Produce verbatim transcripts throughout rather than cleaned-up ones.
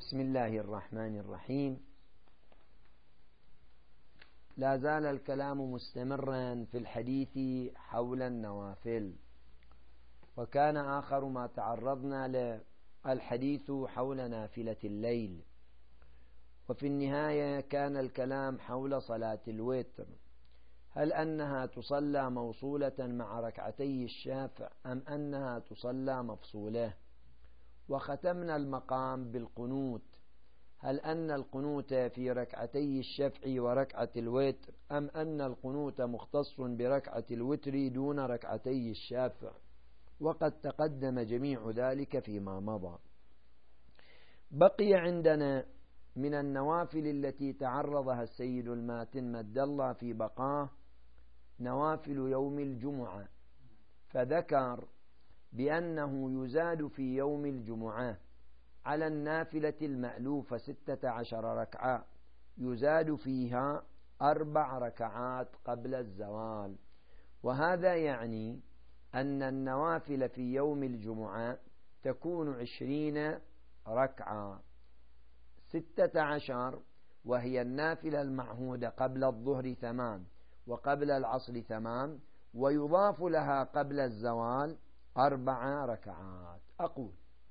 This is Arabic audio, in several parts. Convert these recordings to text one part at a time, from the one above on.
بسم الله الرحمن الرحيم. لا زال الكلام مستمرا في الحديث حول النوافل، وكان آخر ما تعرضنا له الحديث حول نافلة الليل، وفي النهاية كان الكلام حول صلاة الوتر، هل أنها تصلى موصولة مع ركعتي الشافع أم أنها تصلى مفصولة؟ وختمنا المقام بالقنوت، هل أن القنوت في ركعتي الشفع وركعة الوتر أم أن القنوت مختص بركعة الوتر دون ركعتي الشافع؟ وقد تقدم جميع ذلك فيما مضى. بقي عندنا من النوافل التي تعرضها السيد الماتن مد الله في بقاه نوافل يوم الجمعة، فذكر بأنه يزاد في يوم الجمعة على النافلة المألوفة ستة عشر ركعة، يزاد فيها أربع ركعات قبل الزوال، وهذا يعني أن النوافل في يوم الجمعة تكون عشرين ركعة، ستة عشر وهي النافلة المعهودة قبل الظهر ثمان وقبل العصر ثمان، ويضاف لها قبل الزوال أربع ركعات. أقول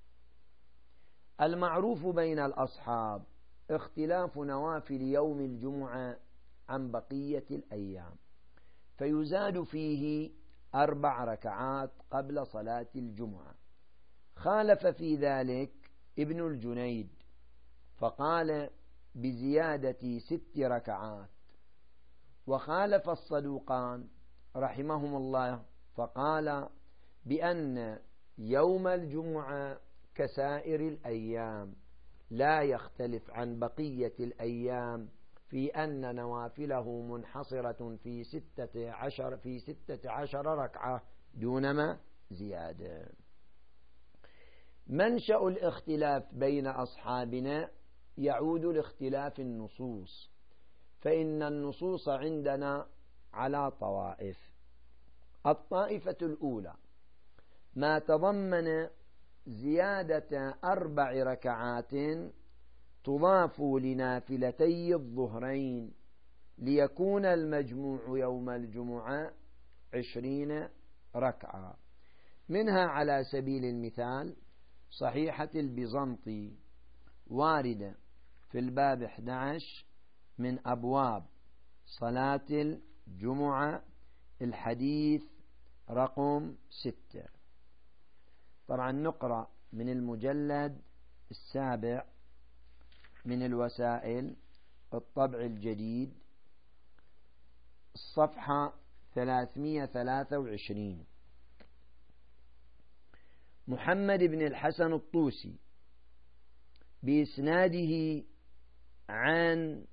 المعروف بين الأصحاب اختلاف نوافل يوم الجمعة عن بقية الأيام، فيزاد فيه أربع ركعات قبل صلاة الجمعة. خالف في ذلك ابن الجنيد فقال بزيادة ست ركعات، وخالف الصدوقان رحمهم الله فقال بأن يوم الجمعة كسائر الأيام لا يختلف عن بقية الأيام في أن نوافله منحصرة في ستة عشر في ستة عشر ركعة دونما زيادة. منشأ الاختلاف بين أصحابنا يعود لاختلاف النصوص، فإن النصوص عندنا على طوائف. الطائفة الأولى ما تضمن زيادة أربع ركعات تضاف لنافلتي الظهرين ليكون المجموع يوم الجمعة عشرين ركعة، منها على سبيل المثال صحيحة البيزنطي واردة في الباب أحد عشر من أبواب صلاة الجمعة الحديث رقم ستة. طبعا نقرأ من المجلد السابع من الوسائل الطبع الجديد الصفحة ثلاثمئة وثلاثة وعشرين. محمد بن الحسن الطوسي بإسناده عن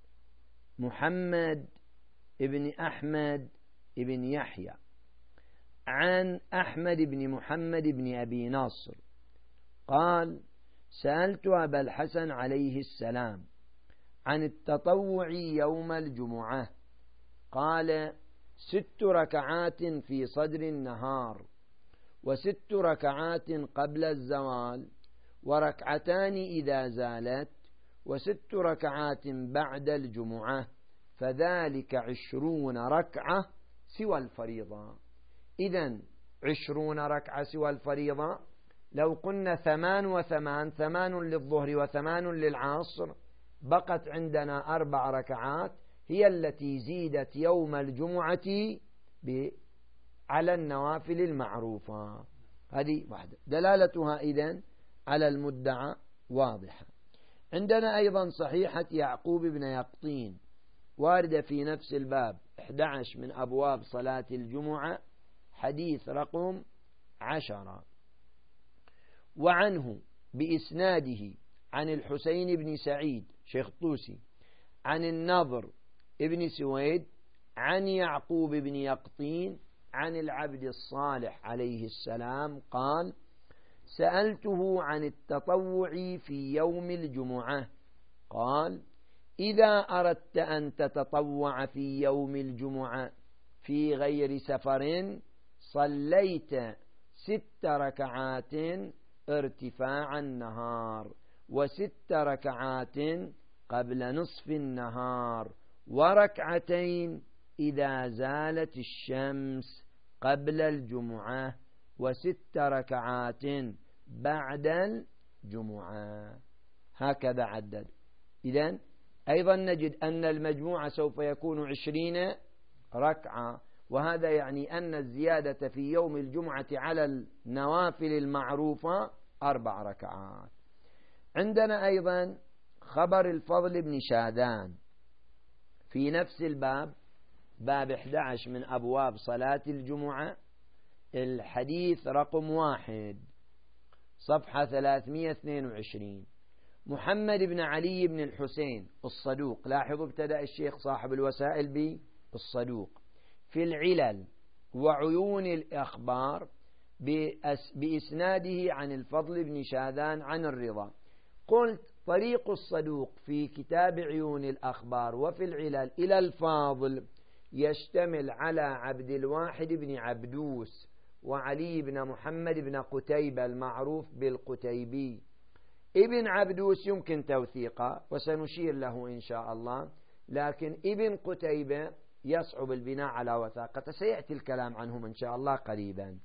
محمد بن أحمد بن يحيى عن أحمد بن محمد بن أبي ناصر قال: سألت أبا الحسن عليه السلام عن التطوع يوم الجمعة، قال: ست ركعات في صدر النهار، وست ركعات قبل الزوال، وركعتان إذا زالت، وست ركعات بعد الجمعة، فذلك عشرون ركعة سوى الفريضة. إذن عشرون ركعة سوى الفريضة، لو قلنا ثمان وثمان، ثمان للظهر وثمان للعصر، بقت عندنا أربع ركعات هي التي زيدت يوم الجمعة على النوافل المعروفة. هذه واحدة دلالتها إذن على المدعى واضحة. عندنا أيضا صحيحة يعقوب بن يقطين واردة في نفس الباب أحد عشر من أبواب صلاة الجمعة حديث رقم عشرة، وعنه بإسناده عن الحسين بن سعيد شيخ طوسي عن النضر ابن سويد عن يعقوب بن يقطين عن العبد الصالح عليه السلام قال: سألته عن التطوع في يوم الجمعة، قال: إذا أردت أن تتطوع في يوم الجمعة في غير سفر صليت ست ركعات ارتفاع النهار، وست ركعات قبل نصف النهار وركعتين إذا زالت الشمس قبل الجمعة وست ركعات بعد الجمعة. هكذا عدد. إذن أيضا نجد أن المجموع سوف يكون عشرين ركعة، وهذا يعني أن الزيادة في يوم الجمعة على النوافل المعروفة أربع ركعات. عندنا أيضا خبر الفضل بن شاذان في نفس الباب، باب أحد عشر من أبواب صلاة الجمعة، الحديث رقم واحد صفحة ثلاثمائة واثنين وعشرين. محمد بن علي بن الحسين الصدوق، لاحظوا ابتدأ الشيخ صاحب الوسائل بالصدوق، في العلل وعيون الأخبار بإسناده عن الفضل بن شاذان عن الرضا. قلت طريق الصدوق في كتاب عيون الأخبار وفي العلل إلى الفاضل يشتمل على عبد الواحد بن عبدوس وعلي بن محمد بن قتيبة المعروف بالقتيبي. ابن عبدوس يمكن توثيقه وسنشير له إن شاء الله، لكن ابن قتيبة يصعب البناء على وثاقته، سيأتي الكلام عنهم إن شاء الله قريبا.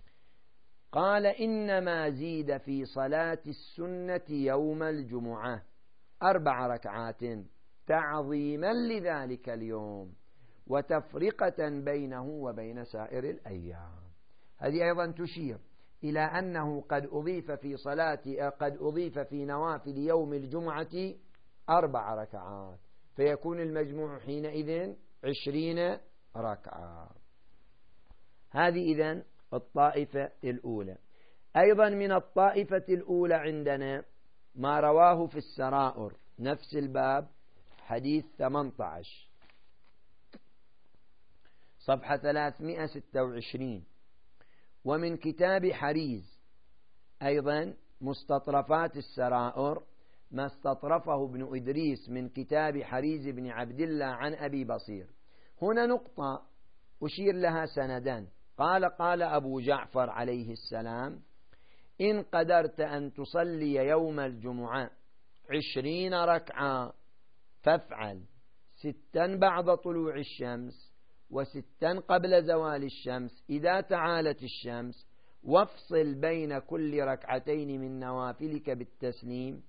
قال إنما زيد في صلاة السنة يوم الجمعة أربع ركعات تعظيما لذلك اليوم وتفرقة بينه وبين سائر الأيام. هذه أيضا تشير إلى أنه قد أضيف في صلاة قد أضيف في نوافل يوم الجمعة أربع ركعات، فيكون المجموع حينئذ عشرين ركعة. هذه إذن الطائفة الأولى. أيضا من الطائفة الأولى عندنا ما رواه في السرائر نفس الباب حديث ثمانية عشر صفحة ثلاثمائة وستة وعشرين، ومن كتاب حريز أيضا مستطرفات السرائر ما استطرفه ابن إدريس من كتاب حريز بن عبد الله عن أبي بصير. هنا نقطة أشير لها سندان. قال قال أبو جعفر عليه السلام: إن قدرت أن تصلي يوم الجمعة عشرين ركعة فافعل، ستا بعد طلوع الشمس وستا قبل زوال الشمس إذا تعالت الشمس، وافصل بين كل ركعتين من نوافلك بالتسليم،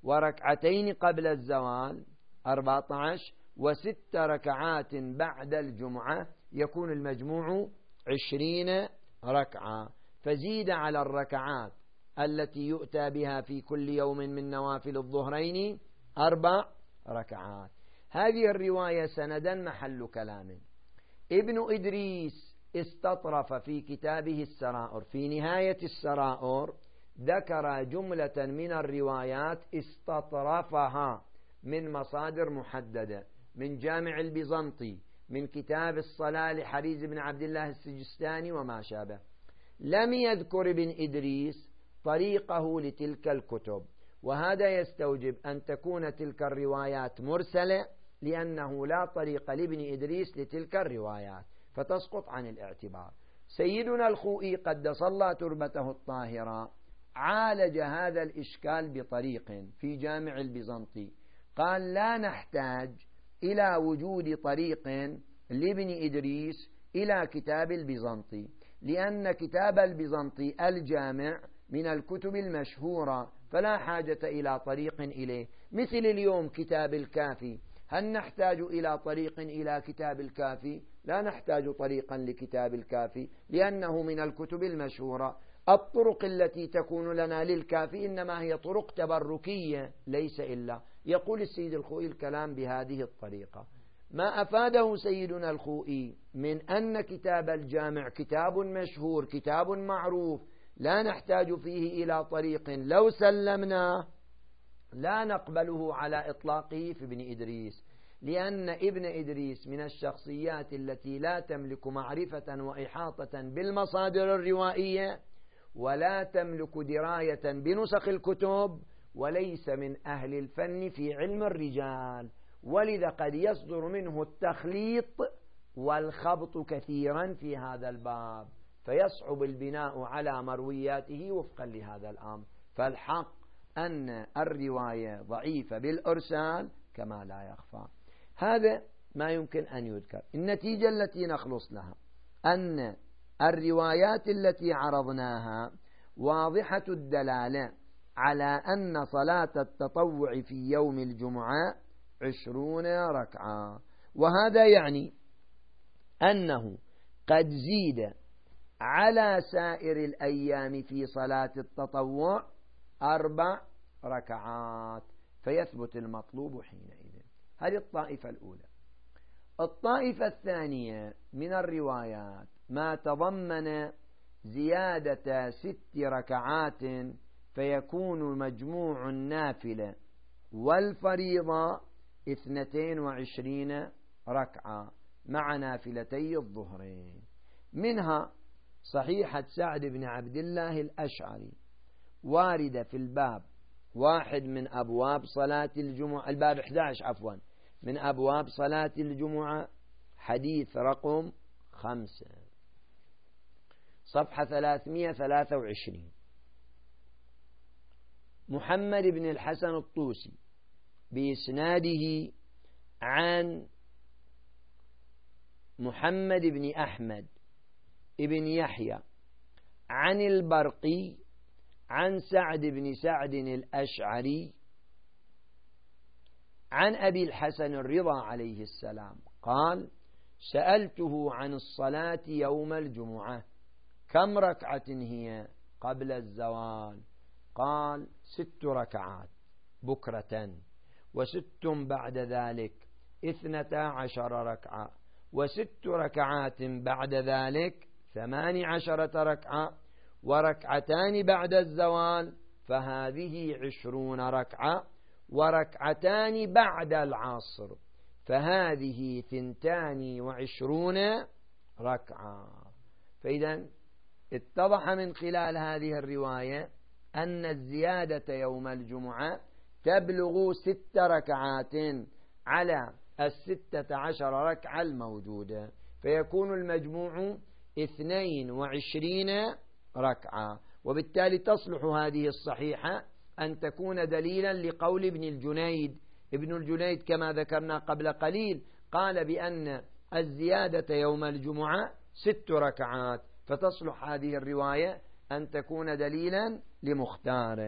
وركعتين قبل الزوال أربعة عشر، وست ركعات بعد الجمعة، يكون المجموع عشرين ركعة. فزيد على الركعات التي يؤتى بها في كل يوم من نوافل الظهرين أربع ركعات. هذه الرواية سندا محل كلام. ابن إدريس استطرف في كتابه السرائر في نهاية السرائر ذكر جملة من الروايات استطرفها من مصادر محددة، من جامع البيزنطي، من كتاب الصلاة لحريز بن عبد الله السجستاني وما شابه. لم يذكر ابن إدريس طريقه لتلك الكتب، وهذا يستوجب أن تكون تلك الروايات مرسلة، لأنه لا طريق لابن إدريس لتلك الروايات فتسقط عن الاعتبار. سيدنا الخوئي قدس الله تربته الطاهرة عالج هذا الإشكال بطريق في جامع البيزنطي، قال لا نحتاج إلى وجود طريق لابن إدريس إلى كتاب البيزنطي، لأن كتاب البيزنطي الجامع من الكتب المشهورة فلا حاجة إلى طريق إليه. مثل اليوم كتاب الكافي، هل نحتاج إلى طريق إلى كتاب الكافي؟ لا نحتاج طريقا لكتاب الكافي لأنه من الكتب المشهورة. الطرق التي تكون لنا للكافي إنما هي طرق تبركية ليس إلا. يقول السيد الخوئي الكلام بهذه الطريقة. ما أفاده سيدنا الخوئي من أن كتاب الجامع كتاب مشهور كتاب معروف لا نحتاج فيه إلى طريق، لو سلمنا لا نقبله على إطلاقه في ابن إدريس، لأن ابن إدريس من الشخصيات التي لا تملك معرفة وإحاطة بالمصادر الروائية ولا تملك دراية بنسخ الكتب، وليس من أهل الفن في علم الرجال، ولذا قد يصدر منه التخليط والخبط كثيرا في هذا الباب، فيصعب البناء على مروياته وفقا لهذا الأمر. فالحق أن الرواية ضعيفة بالإرسال كما لا يخفى. هذا ما يمكن أن يذكر. النتيجة التي نخلص لها أن الروايات التي عرضناها واضحة الدلالة على أن صلاة التطوع في يوم الجمعة عشرون ركعة، وهذا يعني أنه قد زيد على سائر الأيام في صلاة التطوع أربع ركعات، فيثبت المطلوب حينئذ. هذه الطائفة الأولى. الطائفة الثانية من الروايات ما تضمن زيادة ست ركعات، فيكون مجموع النافلة والفريضة اثنتين وعشرين ركعة مع نافلتي الظهرين. منها صحيحة سعد بن عبد الله الأشعري واردة في الباب واحد من أبواب صلاة الجمعة، الباب أحد عشر عفوا من أبواب صلاة الجمعة، حديث رقم خمسة صفحة ثلاثمائة وثلاثة وعشرين. محمد بن الحسن الطوسي بإسناده عن محمد بن أحمد ابن يحيى عن البرقي عن سعد بن سعد الأشعري عن أبي الحسن الرضا عليه السلام قال: سألته عن الصلاة يوم الجمعة كم ركعة هي قبل الزوال؟ قال: ست ركعات بكرة، وست بعد ذلك اثنتا عشر ركعة، وست ركعات بعد ذلك ثمان عشرة ركعة، وركعتان بعد الزوال فهذه عشرون ركعة، وركعتان بعد العصر فهذه ثنتان وعشرون ركعة. فإذا اتضح من خلال هذه الرواية أن الزيادة يوم الجمعة تبلغ ست ركعات على الستة عشر ركعة الموجودة، فيكون المجموع اثنين وعشرين ركعة. وبالتالي تصلح هذه الصحيحة أن تكون دليلا لقول ابن الجنيد. ابن الجنيد كما ذكرنا قبل قليل قال بأن الزيادة يوم الجمعة ست ركعات، فتصلح هذه الرواية أن تكون دليلا لمختار.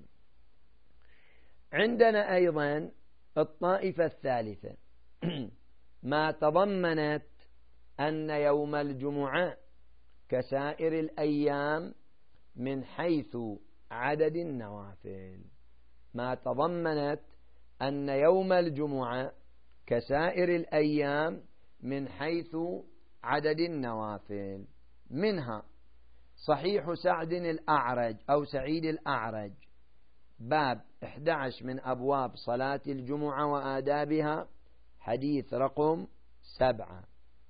عندنا أيضا الطائفة الثالثة ما تضمنت أن يوم الجمعة كسائر الأيام من حيث عدد النوافل. ما تضمنت أن يوم الجمعة كسائر الأيام من حيث عدد النوافل. منها صحيح سعد الأعرج أو سعيد الأعرج باب أحد عشر من أبواب صلاة الجمعة وآدابها، حديث رقم سبعة.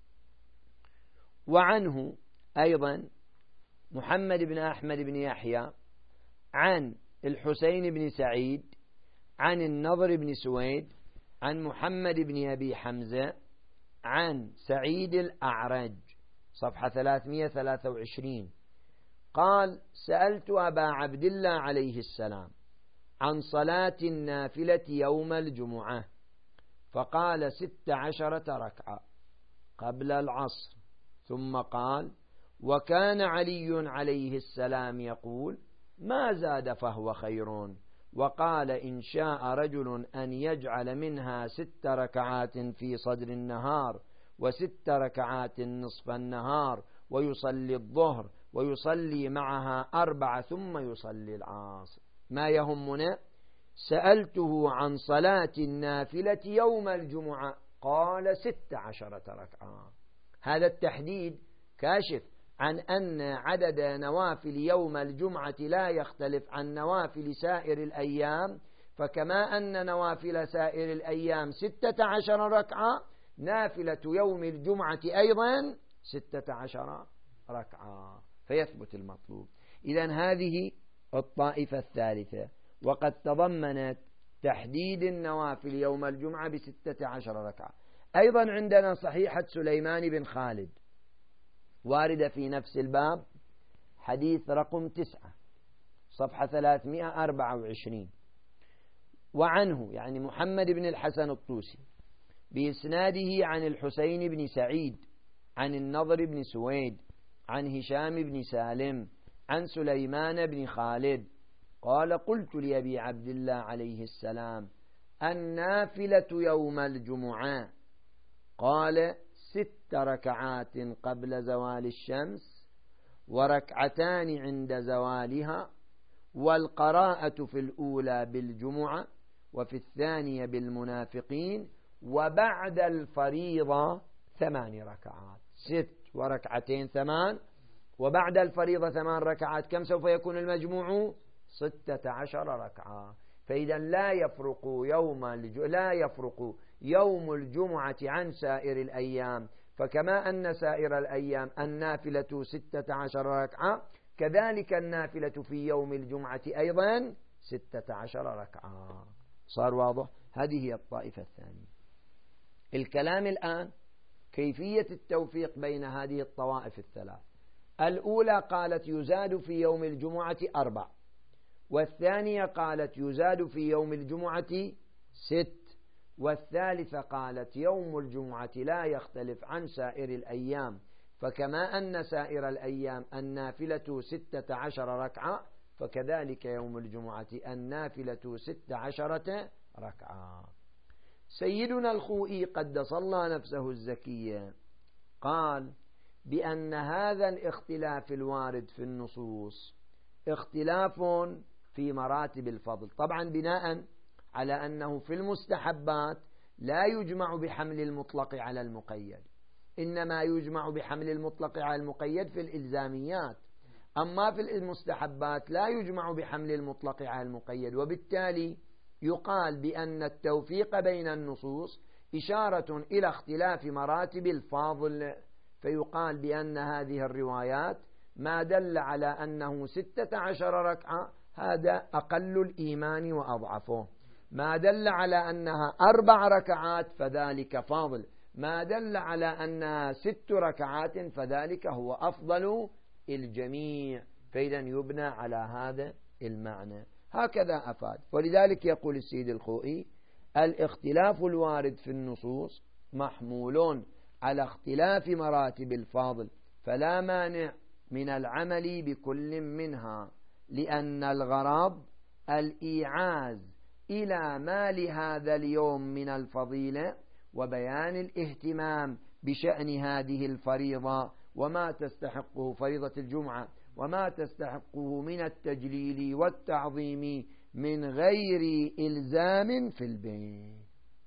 وعنه أيضا محمد بن أحمد بن يحيى عن الحسين بن سعيد عن النضر بن سويد عن محمد بن أبي حمزة عن سعيد الأعرج صفحة ثلاثمائة وثلاثة وعشرين قال: سألت أبا عبد الله عليه السلام عن صلاة النافلة يوم الجمعة فقال: ست عشرة ركعة قبل العصر، ثم قال: وكان علي عليه السلام يقول: ما زاد فهو خير، وقال: إن شاء رجل أن يجعل منها ست ركعات في صدر النهار وست ركعات نصف النهار ويصلي الظهر ويصلي معها أربع ثم يصلي العصر. ما يهمنا سألته عن صلاة النافلة يوم الجمعة قال: ست عشرة ركعة. هذا التحديد كاشف عن أن عدد نوافل يوم الجمعة لا يختلف عن نوافل سائر الأيام، فكما أن نوافل سائر الأيام ستة عشر ركعة، نافلة يوم الجمعة أيضا ستة عشر ركعة، فيثبت المطلوب. إذن هذه الطائفة الثالثة، وقد تضمنت تحديد النوافل يوم الجمعة بستة عشر ركعة. أيضا عندنا صحيحة سليمان بن خالد واردة في نفس الباب، حديث رقم تسعة صفحة ثلاثمائة وأربعة وعشرين. وعنه يعني محمد بن الحسن الطوسي بإسناده عن الحسين بن سعيد عن النضر بن سويد عن هشام بن سالم عن سليمان بن خالد قال قلت لأبي عبد الله عليه السلام النافلة يوم الجمعة؟ قال ست ركعات قبل زوال الشمس وركعتان عند زوالها، والقراءة في الأولى بالجمعة وفي الثانية بالمنافقين، وبعد الفريضة ثمان ركعات. ست وركعتين ثمان، وبعد الفريضة ثمان ركعات. كم سوف يكون المجموع؟ ستة عشر ركعة. فإذا لا يفرق يوم الج... لا يفرق يوم الجمعة عن سائر الأيام، فكما أن سائر الأيام النافلة ستة عشر ركعة، كذلك النافلة في يوم الجمعة أيضا ستة عشر ركعة. صار واضح؟ هذه هي الطائفة الثانية. الكلام الآن كيفية التوفيق بين هذه الطوائف الثلاث. الأولى قالت يزاد في يوم الجمعة أربع، والثانية قالت يزاد في يوم الجمعة ست، والثالثة قالت يوم الجمعة لا يختلف عن سائر الأيام، فكما أن سائر الأيام النافلة ستة عشر ركعة، فكذلك يوم الجمعة النافلة ست عشرة ركعة. سيدنا الخوئي قدس الله نفسه الزكية قال بأن هذا الاختلاف الوارد في النصوص اختلاف في مراتب الفضل، طبعا بناء على أنه في المستحبات لا يجمع بحمل المطلق على المقيد، إنما يجمع بحمل المطلق على المقيد في الإلزاميات، أما في المستحبات لا يجمع بحمل المطلق على المقيد، وبالتالي يقال بأن التوفيق بين النصوص إشارة إلى اختلاف مراتب الفاضل، فيقال بأن هذه الروايات ما دل على أنه ستة عشر ركعة هذا أقل الإيمان وأضعفه، ما دل على أنها أربع ركعات فذلك فاضل، ما دل على أنها ست ركعات فذلك هو أفضل الجميع، فإذا يبنى على هذا المعنى. هكذا أفاد. ولذلك يقول السيد الخوئي الاختلاف الوارد في النصوص محمول على اختلاف مراتب الفاضل، فلا مانع من العمل بكل منها، لأن الغرض الإيعاز إلى ما لهذا اليوم من الفضيلة وبيان الاهتمام بشأن هذه الفريضة وما تستحقه فريضة الجمعة وما تستحقه من التجليل والتعظيم من غير إلزام في البيت.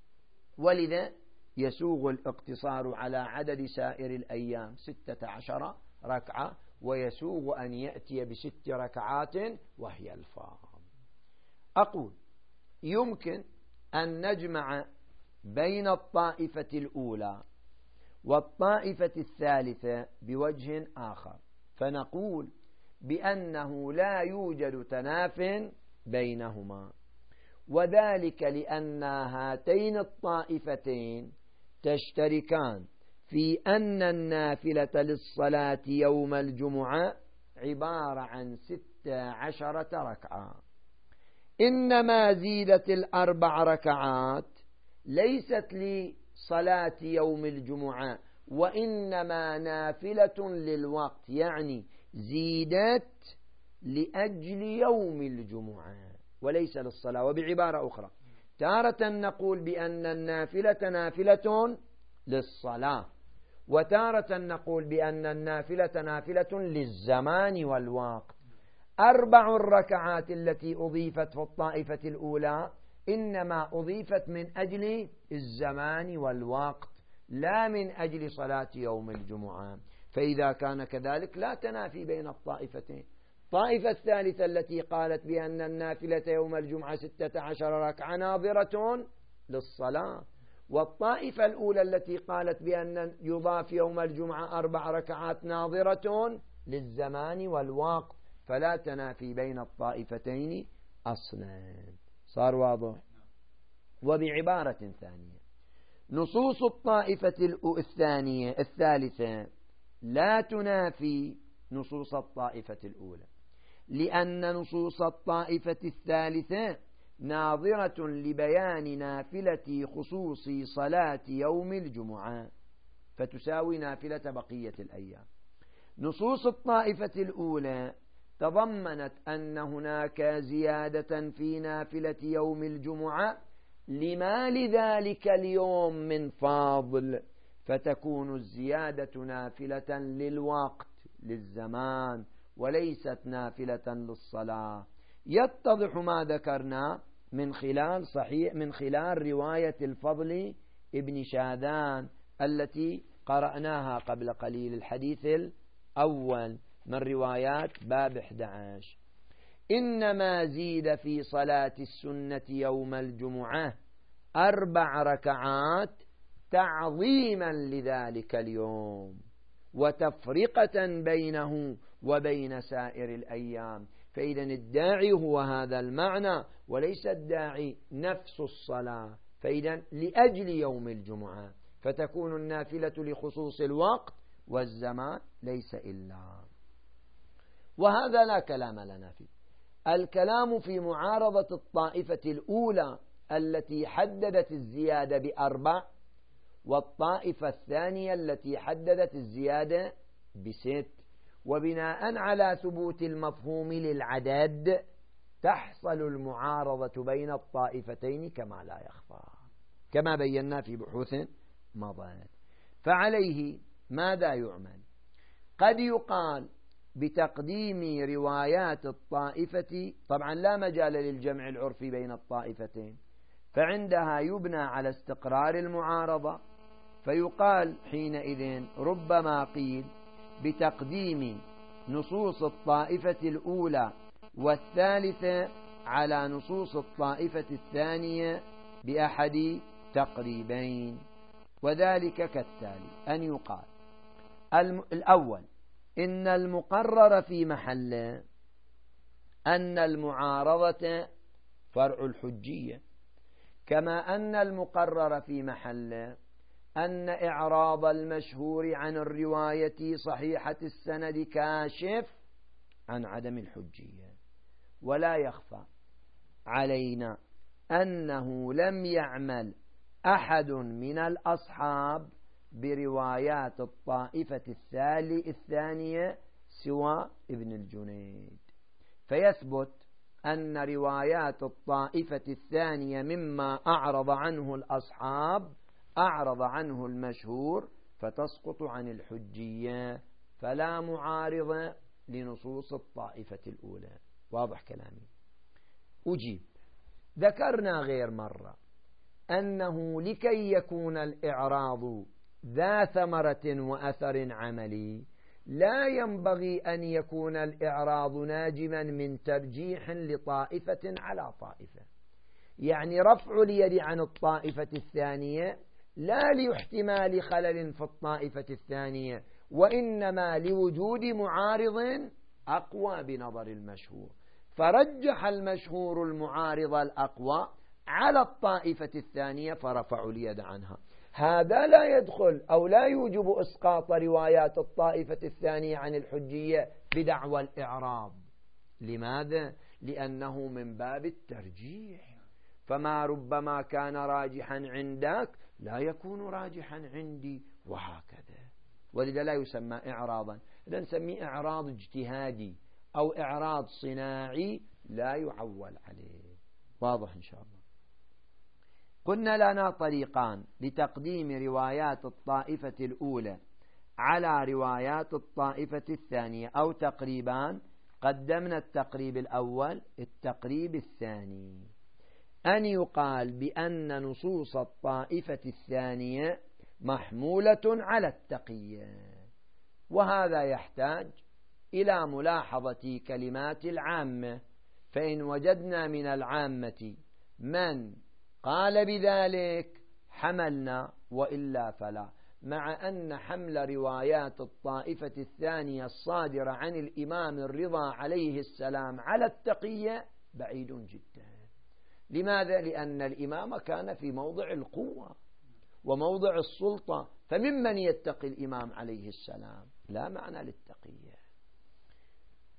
ولذا يسوغ الاقتصار على عدد سائر الأيام ستة عشر ركعة، ويسوغ أن يأتي بست ركعات وهي الفاضل. أقول يمكن أن نجمع بين الطائفة الأولى والطائفة الثالثة بوجه آخر، فنقول بأنه لا يوجد تناف بينهما، وذلك لأن هاتين الطائفتين تشتركان في أن النافلة للصلاة يوم الجمعة عبارة عن ست عشرة ركعة، إنما زيدت الأربع ركعات ليست لصلاة يوم الجمعة وإنما نافلة للوقت، يعني زيدت لأجل يوم الجمعة وليس للصلاة. وبعبارة أخرى تارة نقول بأن النافلة نافلة للصلاة، وتارة نقول بأن النافلة نافلة للزمان والوقت. أربع الركعات التي أضيفت في الطائفة الأولى إنما أضيفت من أجل الزمان والوقت لا من أجل صلاة يوم الجمعة، فإذا كان كذلك لا تنافي بين الطائفتين. الطائفة الثالثة التي قالت بأن النافلة يوم الجمعة ستة عشر ركعة ناظرة للصلاة، والطائفة الأولى التي قالت بأن يضاف يوم الجمعة أربع ركعات ناظرة للزمان والوقت، فلا تنافي بين الطائفتين أصلا. صار واضح؟ وبعبارة ثانية نصوص الطائفة الثانية الثالثة لا تنافي نصوص الطائفة الأولى، لأن نصوص الطائفة الثالثة ناظرة لبيان نافلة خصوص صلاة يوم الجمعة فتساوي نافلة بقية الأيام. نصوص الطائفة الأولى تضمنت أن هناك زيادة في نافلة يوم الجمعة لما لذلك اليوم من فاضل، فتكون الزيادة نافلة للوقت للزمان وليست نافلة للصلاة. يتضح ما ذكرنا من خلال صحيح من خلال رواية الفضل ابن شاذان التي قرأناها قبل قليل، الحديث الأول من روايات باب أحد عشر. إنما زيد في صلاة السنة يوم الجمعة أربع ركعات تعظيما لذلك اليوم وتفرقة بينه وبين سائر الأيام. فإذا الداعي هو هذا المعنى وليس الداعي نفس الصلاة. فإذا لأجل يوم الجمعة فتكون النافلة لخصوص الوقت والزمان ليس إلا. وهذا لا كلام لنا فيه. الكلام في معارضة الطائفة الأولى التي حددت الزيادة بأربع، والطائفة الثانية التي حددت الزيادة بست. وبناء على ثبوت المفهوم للعدد تحصل المعارضة بين الطائفتين كما لا يخفى، كما بينا في بحوث مضت. فعليه ماذا يعمل؟ قد يقال بتقديم روايات الطائفة، طبعا لا مجال للجمع العرفي بين الطائفتين، فعندها يبنى على استقرار المعارضة، فيقال حينئذ ربما قيل بتقديم نصوص الطائفة الأولى والثالثة على نصوص الطائفة الثانية بأحد تقريبين، وذلك كالتالي: أن يقال الأول إن المقرر في محله أن المعارضة فرع الحجية، كما أن المقرر في محله أن إعراض المشهور عن الرواية صحيحة السند كاشف عن عدم الحجية. ولا يخفى علينا أنه لم يعمل أحد من الأصحاب بروايات الطائفة الثانية سوى ابن الجنيد، فيثبت أن روايات الطائفة الثانية مما أعرض عنه الأصحاب أعرض عنه المشهور فتسقط عن الحجية، فلا معارض لنصوص الطائفة الأولى. واضح كلامي؟ أجيب. ذكرنا غير مرة أنه لكي يكون الإعراض ذا ثمرة وأثر عملي لا ينبغي أن يكون الإعراض ناجما من ترجيح لطائفة على طائفة. يعني رفع اليد عن الطائفة الثانية لا لاحتمال خلل في الطائفة الثانية، وإنما لوجود معارض أقوى بنظر المشهور، فرجح المشهور المعارض الأقوى على الطائفة الثانية فرفعوا اليد عنها. هذا لا يدخل أو لا يوجب إسقاط روايات الطائفة الثانية عن الحجية بدعوى الإعراض. لماذا؟ لأنه من باب الترجيح، فما ربما كان راجحا عندك لا يكون راجحا عندي، وهكذا. ولذا لا يسمى إعراضا، إذا نسميه إعراض اجتهادي أو إعراض صناعي لا يعول عليه. واضح إن شاء الله. قلنا لنا طريقان لتقديم روايات الطائفة الأولى على روايات الطائفة الثانية، أو تقريبان. قدمنا التقريب الأول، التقريب الثاني أن يقال بأن نصوص الطائفة الثانية محمولة على التقية، وهذا يحتاج إلى ملاحظة كلمات العامة، فإن وجدنا من العامة من قال بذلك حملنا، وإلا فلا، مع أن حمل روايات الطائفة الثانية الصادرة عن الإمام الرضا عليه السلام على التقية بعيد جدا. لماذا؟ لأن الإمام كان في موضع القوة وموضع السلطة، فممن يتقي الإمام عليه السلام؟ لا معنى للتقية.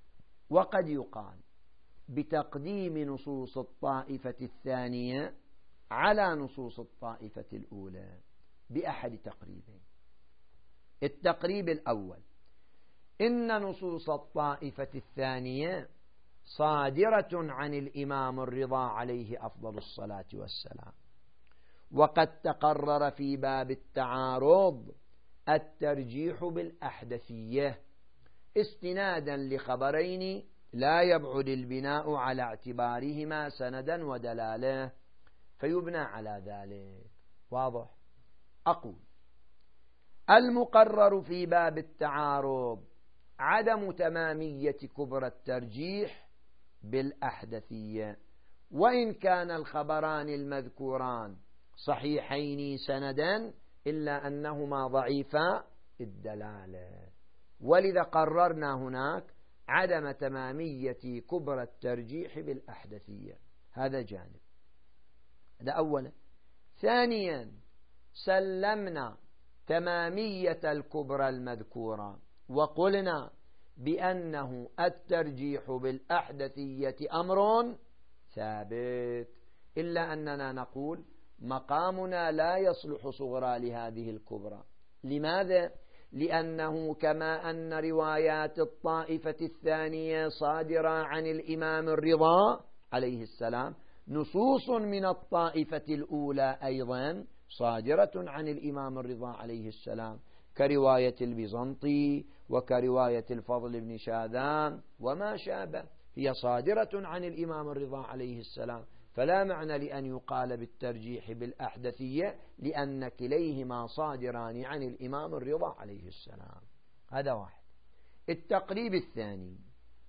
وقد يقال بتقديم نصوص الطائفة الثانية على نصوص الطائفة الأولى بأحد تقريبين. التقريب الأول: إن نصوص الطائفة الثانية صادرة عن الإمام الرضا عليه أفضل الصلاة والسلام، وقد تقرر في باب التعارض الترجيح بالأحدثية استنادا لخبرين لا يبعد البناء على اعتبارهما سندا ودلالة، فيبنى على ذلك. واضح؟ أقول: المقرر في باب التعارض عدم تمامية كبرى الترجيح بالأحدثية، وإن كان الخبران المذكوران صحيحين سندا إلا أنهما ضعيفا الدلالة، ولذا قررنا هناك عدم تمامية كبرى الترجيح بالأحدثية. هذا جانب، هذا أولا. ثانيا: سلمنا تمامية الكبرى المذكورة وقلنا بأنه الترجيح بالأحدثية أمر ثابت، إلا أننا نقول مقامنا لا يصلح صغرى لهذه الكبرى. لماذا؟ لأنه كما أن روايات الطائفة الثانية صادرة عن الإمام الرضا عليه السلام، نصوص من الطائفة الأولى أيضا صادرة عن الإمام الرضا عليه السلام، كرواية البيزنطي وكرواية الفضل بن شاذان وما شابه، هي صادرة عن الإمام الرضا عليه السلام، فلا معنى لأن يقال بالترجيح بالأحدثية لأن كليهما صادران عن الإمام الرضا عليه السلام. هذا واحد. التقريب الثاني: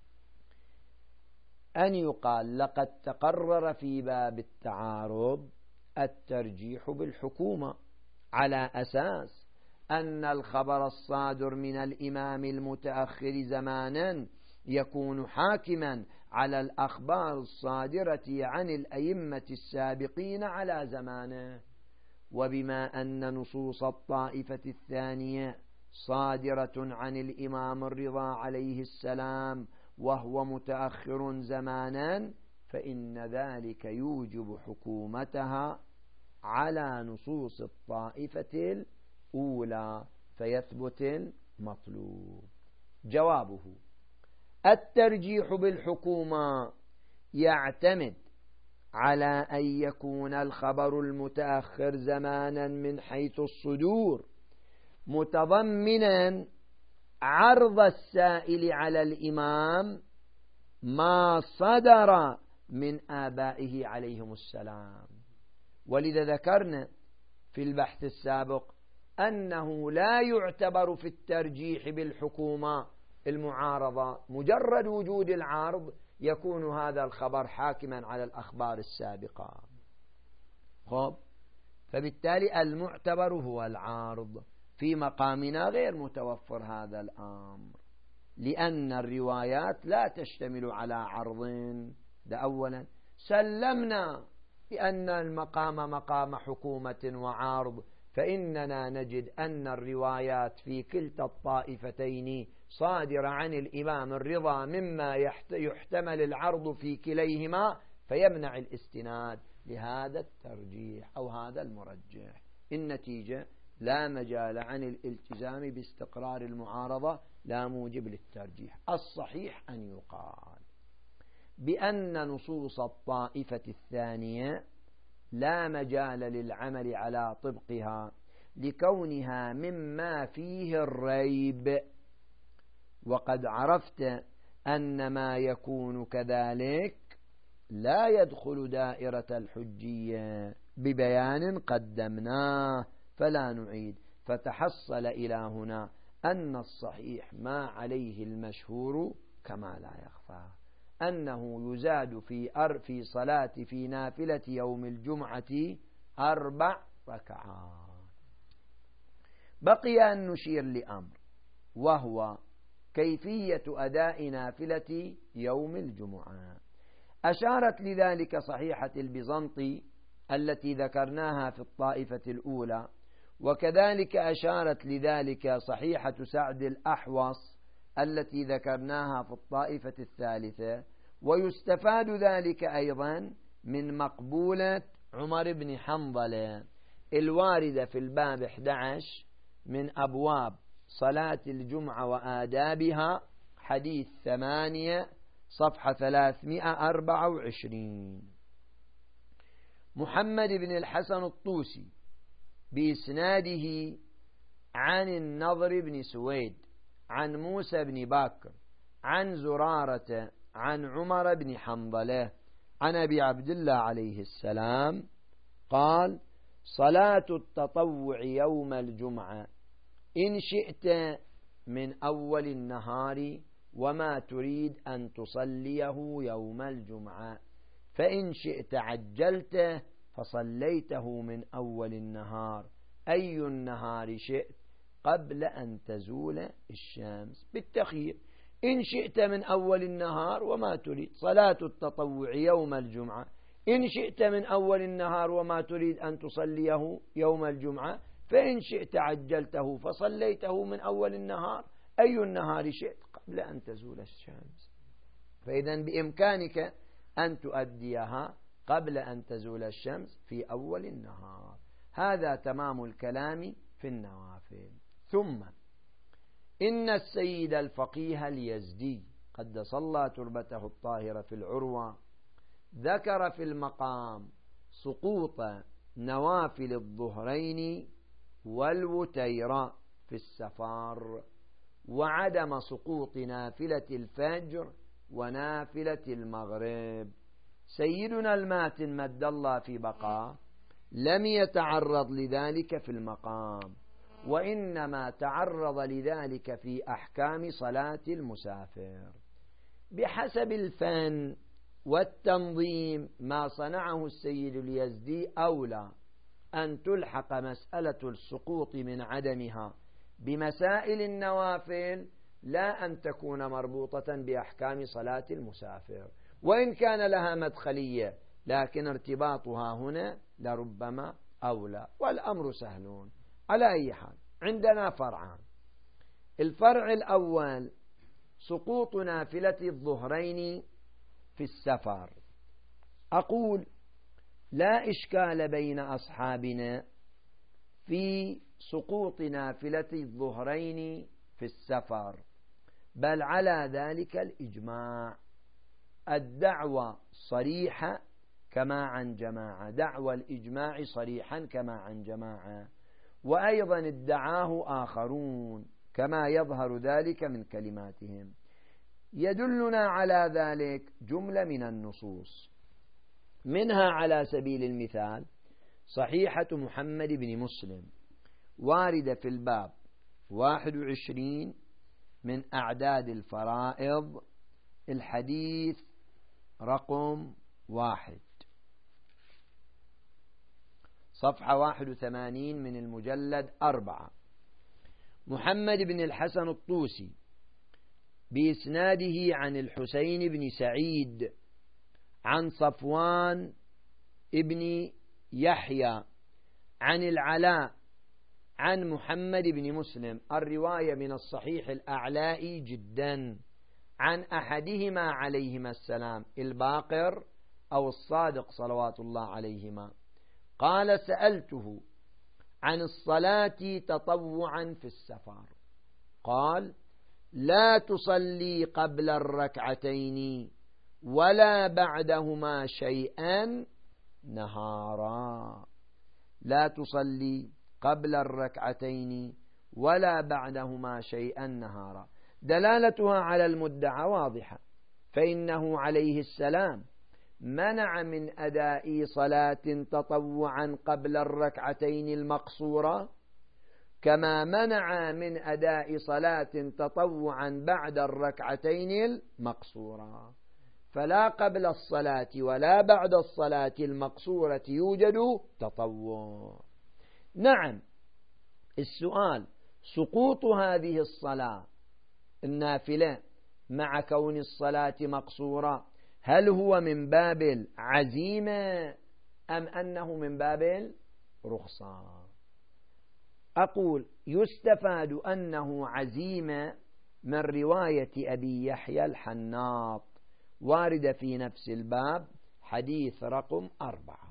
أن يقال لقد تقرر في باب التعارض الترجيح بالحكومة على أساس أن الخبر الصادر من الإمام المتأخر زمانا يكون حاكما على الأخبار الصادرة عن الأئمة السابقين على زمانه، وبما أن نصوص الطائفة الثانية صادرة عن الإمام الرضا عليه السلام وهو متأخر زمانا، فإن ذلك يوجب حكومتها على نصوص الطائفة الأولى فيثبت المطلوب. جوابه: الترجيح بالحكومة يعتمد على أن يكون الخبر المتأخر زمانا من حيث الصدور متضمنا عرض السائل على الإمام ما صدر من آبائه عليهم السلام. ولذا ذكرنا في البحث السابق أنه لا يعتبر في الترجيح بالحكومة المعارضة، مجرد وجود العرض يكون هذا الخبر حاكما على الأخبار السابقة. خب، فبالتالي المعتبر هو العرض. في مقامنا غير متوفر هذا الأمر، لأن الروايات لا تشتمل على عرض. ده أولا. سلمنا بأن المقام مقام حكومة وعرض، فإننا نجد أن الروايات في كلتا الطائفتين صادرة عن الإمام الرضا مما يحتمل العرض في كليهما، فيمنع الاستناد لهذا الترجيح أو هذا المرجح. النتيجة: لا مجال عن الالتزام باستقرار المعارضة، لا موجب للترجيح. الصحيح أن يقال بأن نصوص الطائفة الثانية لا مجال للعمل على طبقها لكونها مما فيه الريب، وقد عرفت أن ما يكون كذلك لا يدخل دائرة الحجية ببيان قدمناه فلا نعيد. فتحصل إلى هنا أن الصحيح ما عليه المشهور كما لا يخفى، أنه يزاد في أر في صلاة في نافلة يوم الجمعة أربع ركعات. بقي أن نشير لأمر، وهو كيفية أداء نافلة يوم الجمعة. أشارت لذلك صحيحة البيزنطي التي ذكرناها في الطائفة الأولى، وكذلك أشارت لذلك صحيحة سعد الأحوص التي ذكرناها في الطائفة الثالثة. ويستفاد ذلك أيضا من مقبولة عمر بن حنظلة الواردة في الباب أحد عشر من أبواب صلاة الجمعة وآدابها، حديث ثمانية صفحة ثلاثمائة وأربعة وعشرين. محمد بن الحسن الطوسي بإسناده عن النضر بن سويد عن موسى بن باكر عن زرارة عن عمر بن حنظلة عن أبي عبد الله عليه السلام قال: صلاة التطوع يوم الجمعة إن شئت من أول النهار وما تريد أن تصليه يوم الجمعة، فإن شئت عجلته فصليته من أول النهار، أي النهار شئت قبل أن تزول الشمس، بالتخيير. إن شئت من أول النهار وما تريد صلاة التطوع يوم الجمعة، إن شئت من أول النهار وما تريد أن تصليه يوم الجمعة، فإن شئت عجلته فصليته من أول النهار، أي النهار شئت قبل أن تزول الشمس. فإذا بإمكانك أن تؤديها قبل أن تزول الشمس في أول النهار. هذا تمام الكلام في النوافل. ثم إن السيد الفقيه اليزدي قدس الله تربته الطاهرة في العروة ذكر في المقام سقوط نوافل الظهرين والوتير في السفر، وعدم سقوط نافلة الفجر ونافلة المغرب. سيدنا الماتن مد الله في بقاء لم يتعرض لذلك في المقام، وإنما تعرض لذلك في أحكام صلاة المسافر. بحسب الفن والتنظيم ما صنعه السيد اليزدي أولى أن تلحق مسألة السقوط من عدمها بمسائل النوافل، لا أن تكون مربوطة بأحكام صلاة المسافر، وإن كان لها مدخلية، لكن ارتباطها هنا لربما أولى، والأمر سهلون. على أي حال عندنا فرعان. الفرع الأول سقوط نافلة الظهرين في السفر. أقول لا إشكال بين أصحابنا في سقوط نافلة الظهرين في السفر، بل على ذلك الإجماع. الدعوة صريحة كما عن جماعة، دعوة الإجماع صريحا كما عن جماعة، وأيضا ادعاه آخرون كما يظهر ذلك من كلماتهم. يدلنا على ذلك جملة من النصوص، منها على سبيل المثال صحيحة محمد بن مسلم واردة في الباب واحد وعشرين من أعداد الفرائض، الحديث رقم واحد، صفحة واحد وثمانين من المجلد أربعة. محمد بن الحسن الطوسي بإسناده عن الحسين بن سعيد عن صفوان ابن يحيى عن العلاء عن محمد بن مسلم، الرواية من الصحيح الأعلائي جدا، عن أحدهما عليهما السلام، الباقر أو الصادق صلوات الله عليهما، قال: سألته عن الصلاة تطوعا في السفر، قال: لا تصلي قبل الركعتين ولا بعدهما شيئا نهارا. لا تصلي قبل الركعتين ولا بعدهما شيئا نهارا. دلالتها على المدعى واضحة، فإنه عليه السلام منع من أداء صلاة تطوعا قبل الركعتين المقصورة، كما منع من أداء صلاة تطوعا بعد الركعتين المقصورة. فلا قبل الصلاة ولا بعد الصلاة المقصورة يوجد تطوع. نعم، السؤال: سقوط هذه الصلاة النافلة مع كون الصلاة مقصورة، هل هو من باب العزيمة أم أنه من باب الرخصة؟ أقول يستفاد أنه عزيمة من رواية أبي يحيى الحناط، وارد في نفس الباب، حديث رقم أربعة،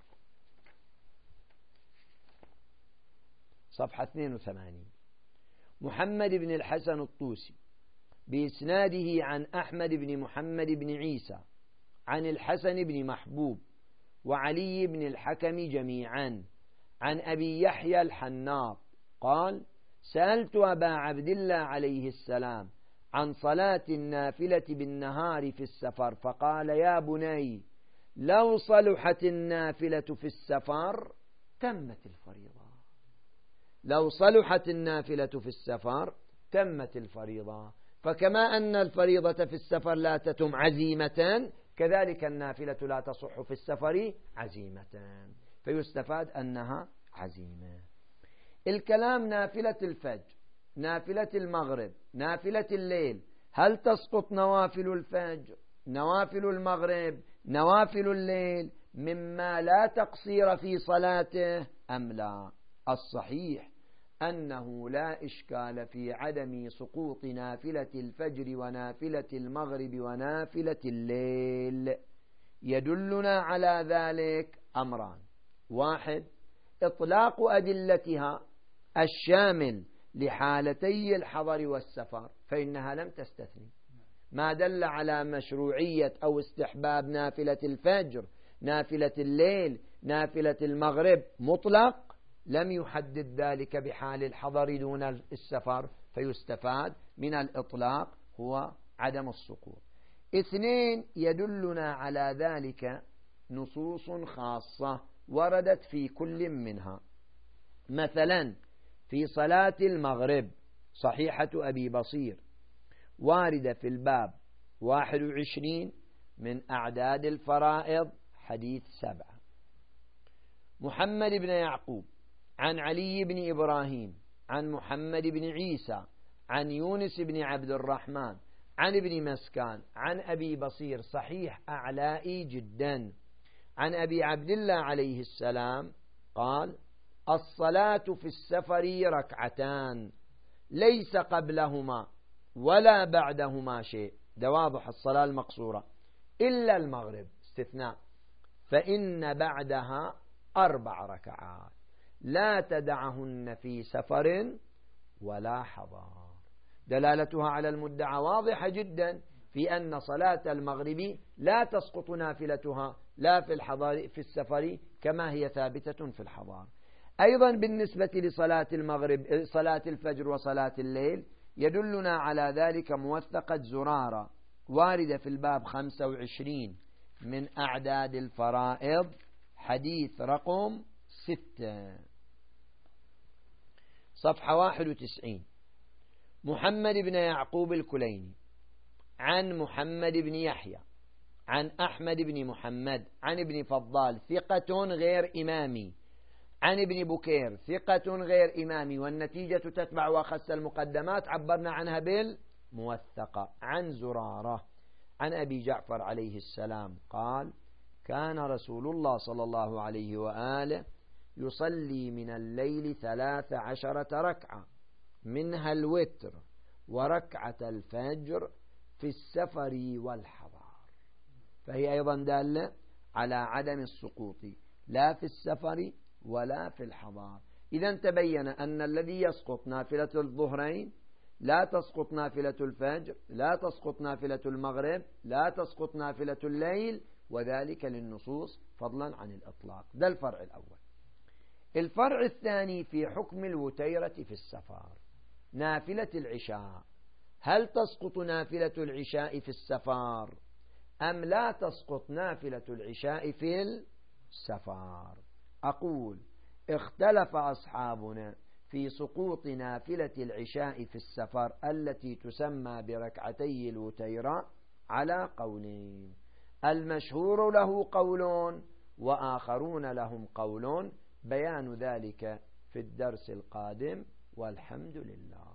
صفحة اثنين وثمانين. محمد بن الحسن الطوسي بإسناده عن أحمد بن محمد بن عيسى عن الحسن بن محبوب وعلي بن الحكم جميعا عن أبي يحيى الحناط قال: سألت أبا عبد الله عليه السلام عن صلاة النافلة بالنهار في السفر، فقال: يا بني، لو صلحت النافلة في السفر تمت الفريضة. لو صلحت النافلة في السفر تمت الفريضة. فكما أن الفريضة في السفر لا تتم عزيمة، كذلك النافلة لا تصح في السفر عزيمة، فيستفاد أنها عزيمة. الكلام نافلة الفجر، نافلة المغرب، نافلة الليل، هل تسقط نوافل الفجر، نوافل المغرب، نوافل الليل مما لا تقصير في صلاته أم لا؟ الصحيح أنه لا إشكال في عدم سقوط نافلة الفجر ونافلة المغرب ونافلة الليل. يدلنا على ذلك أمران: واحد، إطلاق أدلتها الشامل لحالتي الحضر والسفر، فإنها لم تستثني. ما دل على مشروعية أو استحباب نافلة الفجر، نافلة الليل، نافلة المغرب مطلق، لم يحدد ذلك بحال الحضر دون السفر، فيستفاد من الإطلاق هو عدم السقوط. اثنين، يدلنا على ذلك نصوص خاصة وردت في كل منها. مثلا في صلاة المغرب صحيحة أبي بصير واردة في الباب واحد وعشرين من أعداد الفرائض، حديث سبعة. محمد بن يعقوب عن علي بن إبراهيم عن محمد بن عيسى عن يونس بن عبد الرحمن عن ابن مسكان عن أبي بصير، صحيح أعلائي جدا، عن أبي عبد الله عليه السلام قال: الصلاة في السفر ركعتان ليس قبلهما ولا بعدهما شيء، ده واضح الصلاة المقصورة، إلا المغرب استثناء، فإن بعدها أربع ركعات لا تدعهن في سفر ولا حضر. دلالتها على المدعى واضحة جدا في أن صلاة المغرب لا تسقط نافلتها لا في الحضر في السفر كما هي ثابتة في الحضر. أيضا بالنسبة لصلاة المغرب، صلاة الفجر وصلاة الليل، يدلنا على ذلك موثقة زرارة واردة في الباب خمسة وعشرين من أعداد الفرائض، حديث رقم ستة، صفحة واحد وتسعين. محمد بن يعقوب الكليني عن محمد بن يحيى عن أحمد بن محمد عن ابن فضال ثقة غير إمامي عن ابن بكير ثقة غير إمامي، والنتيجة تتبع وأخس المقدمات عبرنا عنها بالموثقة، عن زرارة عن أبي جعفر عليه السلام قال: كان رسول الله صلى الله عليه وآله يصلي من الليل ثلاث عشرة ركعة منها الوتر وركعة الفجر في السفر والحضر، فهي أيضا دالة على عدم السقوط لا في السفر ولا في الحضر. إذا تبين أن الذي يسقط نافلة الظهرين لا تسقط نافلة الفجر، لا تسقط نافلة المغرب، لا تسقط نافلة الليل، وذلك للنصوص فضلا عن الإطلاق. ده الفرع الأول. الفرع الثاني في حكم الوتيرة في السفر. نافلة العشاء، هل تسقط نافلة العشاء في السفر أم لا تسقط نافلة العشاء في السفر؟ أقول: اختلف أصحابنا في سقوط نافلة العشاء في السفر التي تسمى بركعتي الوتيرة على قولين، المشهور له قولون وآخرون لهم قولون، بيان ذلك في الدرس القادم، والحمد لله.